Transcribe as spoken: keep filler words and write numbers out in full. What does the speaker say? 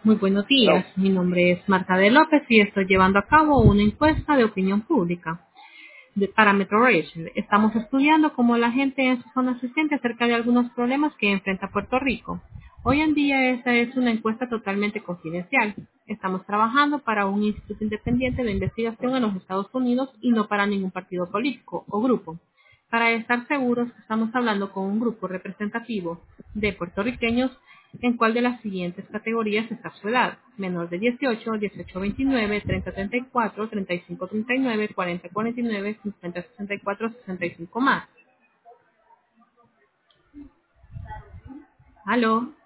Muy buenos días, Hello. mi nombre es Marta de López y estoy llevando a cabo una encuesta de opinión pública de Parámetro Rachel. Estamos estudiando cómo la gente en su zona se siente acerca de algunos problemas que enfrenta Puerto Rico. Hoy en día esta es una encuesta totalmente confidencial. Estamos trabajando para un instituto independiente de investigación en los Estados Unidos y no para ningún partido político o grupo. Para estar seguros, estamos hablando con un grupo representativo de puertorriqueños en cuál de las siguientes categorías está su edad: menor de dieciocho, dieciocho a veintinueve, treinta a treinta y cuatro, treinta y cinco a treinta y nueve, cuarenta a cuarenta y nueve, cincuenta a sesenta y cuatro, sesenta y cinco más. ¿Aló?